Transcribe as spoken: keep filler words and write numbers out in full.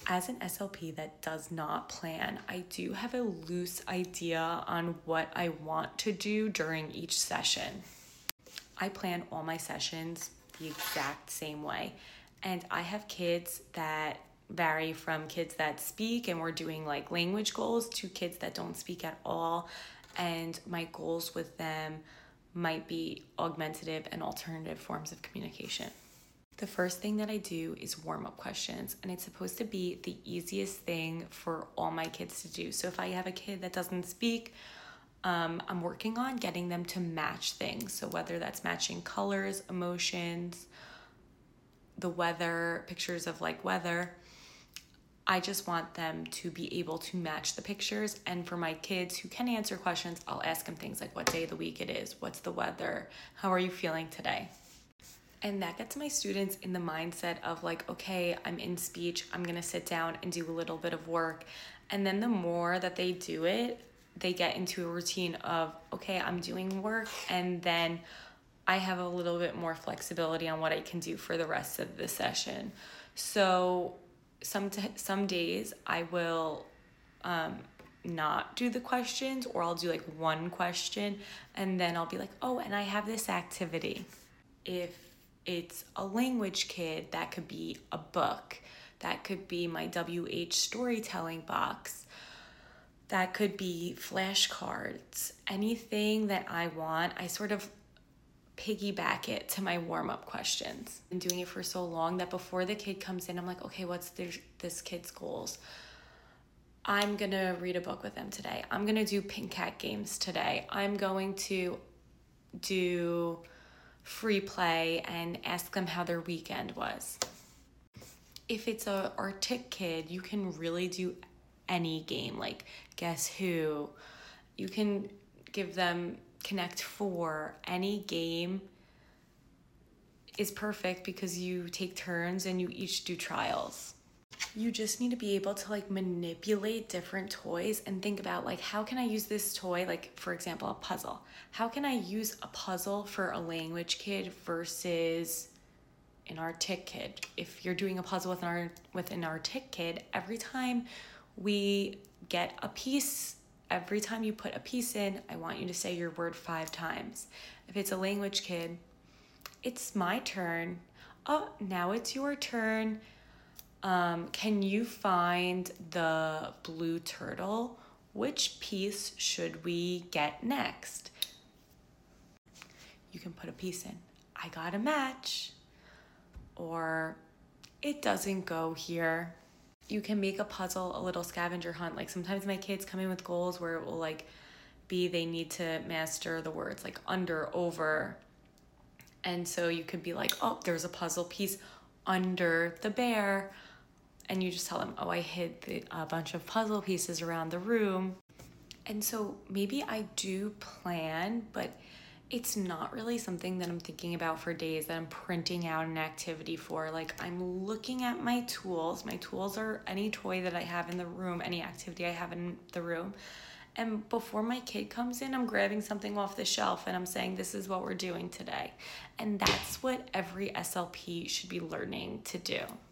As an S L P that does not plan, I do have a loose idea on what I want to do during each session. I plan all my sessions the exact same way. And I have kids that vary from kids that speak and we're doing like language goals to kids that don't speak at all. And my goals with them might be augmentative and alternative forms of communication. The first thing that I do is warm-up questions, and it's supposed to be the easiest thing for all my kids to do. So if I have a kid that doesn't speak, um, I'm working on getting them to match things. So whether that's matching colors, emotions, the weather, pictures of like weather, I just want them to be able to match the pictures. And for my kids who can answer questions, I'll ask them things like what day of the week it is, what's the weather, how are you feeling today? And that gets my students in the mindset of like, okay, I'm in speech, I'm gonna sit down and do a little bit of work. And then the more that they do it, they get into a routine of, okay, I'm doing work, and then I have a little bit more flexibility on what I can do for the rest of the session. So some t- some days I will um, not do the questions, or I'll do like one question, and then I'll be like, oh, and I have this activity. If it's a language kid, that could be a book. That could be my W H storytelling box. That could be flashcards. Anything that I want, I sort of piggyback it to my warm-up questions. I've been doing it for so long that before the kid comes in, I'm like, okay, what's this, this kid's goals? I'm gonna read a book with them today. I'm gonna do pink cat games today. I'm going to do free play and ask them how their weekend was. If it's a Artic kid, you can really do any game, like Guess Who. You can give them Connect Four. Any game is perfect because you take turns and you each do trials. You just need to be able to like manipulate different toys and think about like, how can I use this toy? Like, for example, a puzzle. How can I use a puzzle for a language kid versus an Artic kid? If you're doing a puzzle with an, art, with an Artic kid, every time we get a piece, every time you put a piece in, I want you to say your word five times. If it's a language kid, it's my turn. Oh, now it's your turn. Um, can you find the blue turtle? Which piece should we get next? You can put a piece in. I got a match. Or it doesn't go here. You can make a puzzle a little scavenger hunt. Like sometimes my kids come in with goals where it will like be they need to master the words like under, over. And so you could be like, oh, there's a puzzle piece under the bear. And you just tell them, oh, I hid the, a bunch of puzzle pieces around the room. And so maybe I do plan, but it's not really something that I'm thinking about for days, that I'm printing out an activity for. Like I'm looking at my tools. My tools are any toy that I have in the room, any activity I have in the room. And before my kid comes in, I'm grabbing something off the shelf and I'm saying, this is what we're doing today. And that's what every S L P should be learning to do.